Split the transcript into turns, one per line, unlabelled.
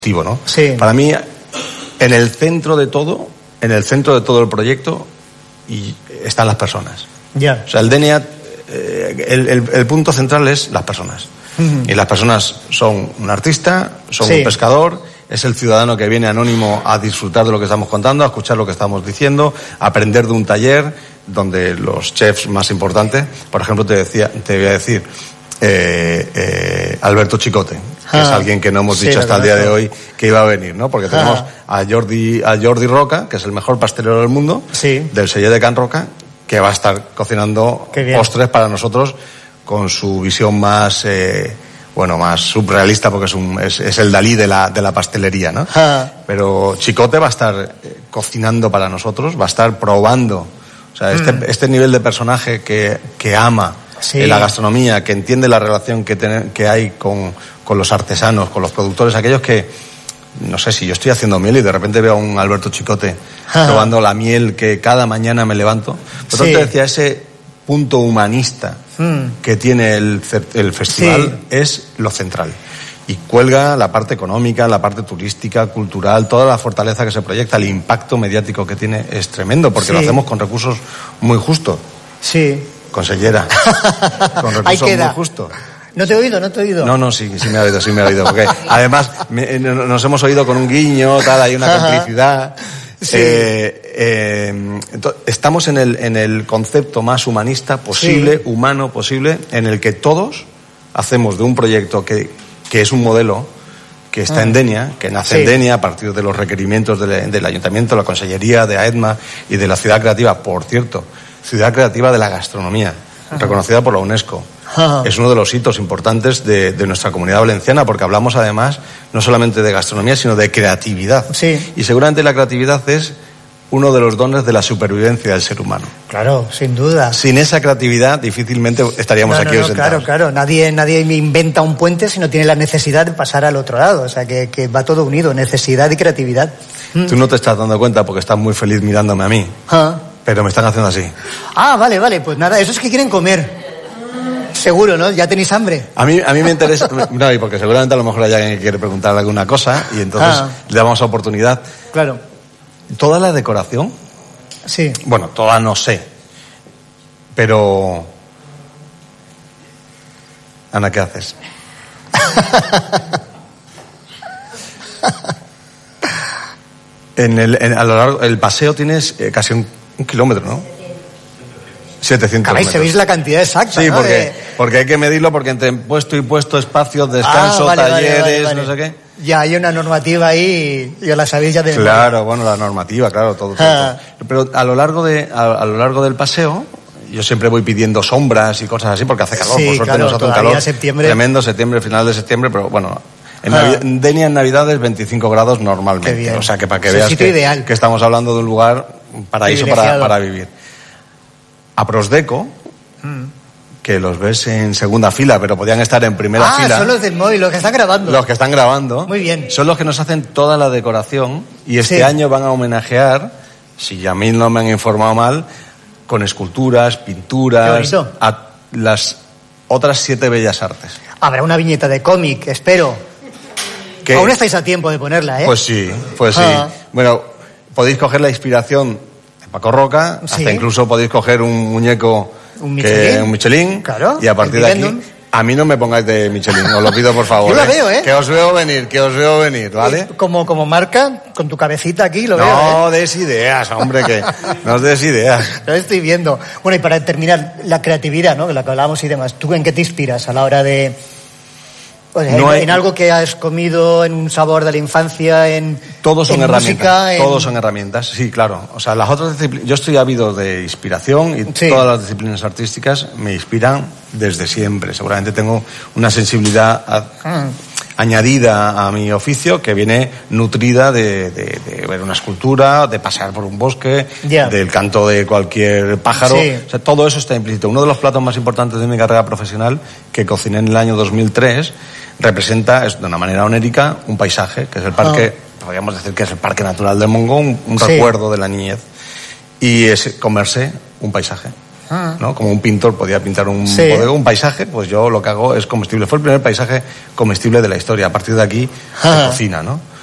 ¿no?
Sí.
Para mí, en el centro de todo el proyecto están las personas.
Ya.
O sea, el Denia, el punto central es las personas. Uh-huh. Y las personas son un artista, son un pescador, es el ciudadano que viene anónimo a disfrutar de lo que estamos contando, a escuchar lo que estamos diciendo, a aprender de un taller donde los chefs más importantes, por ejemplo, te voy a decir, Alberto Chicote, que es alguien que no hemos dicho hasta el día de hoy que iba a venir, ¿no? Porque tenemos a Jordi Roca, que es el mejor pastelero del mundo, del Celler de Can Roca, que va a estar cocinando postres para nosotros con su visión más más surrealista, porque es el Dalí de la pastelería, ¿no? Pero Chicote va a estar cocinando para nosotros, va a estar probando. O sea, este nivel de personaje que ama la gastronomía, que entiende la relación que hay con los artesanos, con los productores, aquellos que, no sé, si yo estoy haciendo miel y de repente veo a un Alberto Chicote probando la miel que cada mañana me levanto. Por tanto, te decía, ese punto humanista que tiene el festival es lo central. Y cuelga la parte económica, la parte turística, cultural, toda la fortaleza que se proyecta, el impacto mediático que tiene es tremendo, porque lo hacemos con recursos muy justos.
Sí.
Consellera. Con recursos muy justos.
¿No te he oído?
No, sí me ha oído. Porque además nos hemos oído con un guiño, hay una complicidad. Sí. Estamos en el concepto más humanista posible, humano posible, en el que todos hacemos de un proyecto que es un modelo que está en Denia, que nace en Denia a partir de los requerimientos del Ayuntamiento, la Consellería, de AEDMA y de la Ciudad Creativa. Por cierto, Ciudad Creativa de la Gastronomía, reconocida por la UNESCO. Es uno de los hitos importantes de nuestra comunidad valenciana, porque hablamos además no solamente de gastronomía, sino de creatividad. Sí. Y seguramente la creatividad es uno de los dones de la supervivencia del ser humano.
Claro, sin duda.
Sin esa creatividad difícilmente estaríamos aquí hoy sentados.
Claro. Nadie inventa un puente si no tiene la necesidad de pasar al otro lado. O sea, que va todo unido, necesidad y creatividad.
Tú no te estás dando cuenta porque estás muy feliz mirándome a mí. Pero me están haciendo así.
Vale. Pues nada, eso es que quieren comer. Seguro, ¿no? ¿Ya tenéis hambre?
A mí me interesa... No, y porque seguramente a lo mejor hay alguien que quiere preguntar alguna cosa y entonces le damos oportunidad.
Claro.
¿Toda la decoración?
Sí.
Bueno, toda no sé. Pero... Ana, ¿qué haces? A lo largo el paseo tienes casi un kilómetro, ¿no? 700
Caray,
metros.
¿sabéis la cantidad exacta?
Sí,
¿no?
porque hay que medirlo, porque entre puesto y puesto, espacios, descanso, talleres, vale. No sé qué.
Ya hay una normativa ahí, ya la sabéis ya de...
Claro, bueno, la normativa, claro, todo. Pero a lo largo del paseo, yo siempre voy pidiendo sombras y cosas así, porque hace calor, por suerte nos hace un calor tremendo, final de septiembre, pero bueno... En Denia en Navidad es 25 grados normalmente, o sea que para que veas que estamos hablando de un lugar, un paraíso para vivir. A Prosdeco, que los ves en segunda fila, pero podían estar en primera fila.
Son los del móvil, los que están grabando.
Los que están grabando.
Muy bien.
Son los que nos hacen toda la decoración y este año van a homenajear, si a mí no me han informado mal, con esculturas, pinturas, a las otras 7 bellas artes.
Habrá una viñeta de cómic, espero. Aún estáis a tiempo de ponerla, ¿eh?
Pues sí. Bueno, podéis coger la inspiración de Paco Roca, hasta incluso podéis coger un muñeco, un Michelin,
claro,
y a partir de aquí, a mí no me pongáis de Michelin, os lo pido por favor.
Yo la veo, ¿eh?
Que os veo venir, ¿vale?
Como marca, con tu cabecita aquí, lo veo.
No des ideas, hombre, que no os des ideas.
Lo estoy viendo. Bueno, y para terminar, la creatividad, ¿no? De la que hablábamos y demás. ¿Tú en qué te inspiras a la hora de...? O sea, en algo que has comido, en un sabor de la infancia,
todos son herramientas,
música,
todos son herramientas, sí, claro. O sea, las otras disciplinas, yo estoy ávido de inspiración y todas las disciplinas artísticas me inspiran desde siempre. Seguramente tengo una sensibilidad añadida a mi oficio que viene nutrida de ver una escultura, de pasear por un bosque, del canto de cualquier pájaro. O sea, todo eso está implícito. Uno de los platos más importantes de mi carrera profesional, que cociné en el año 2003, representa, de una manera onérica, un paisaje, que es el parque, podríamos decir que es el Parque Natural del Mongo, un recuerdo de la niñez, y es comerse un paisaje. ¿no? Como un pintor podía pintar un bodegón, un paisaje, pues yo lo que hago es comestible. Fue el primer paisaje comestible de la historia. A partir de aquí se cocina, ¿no?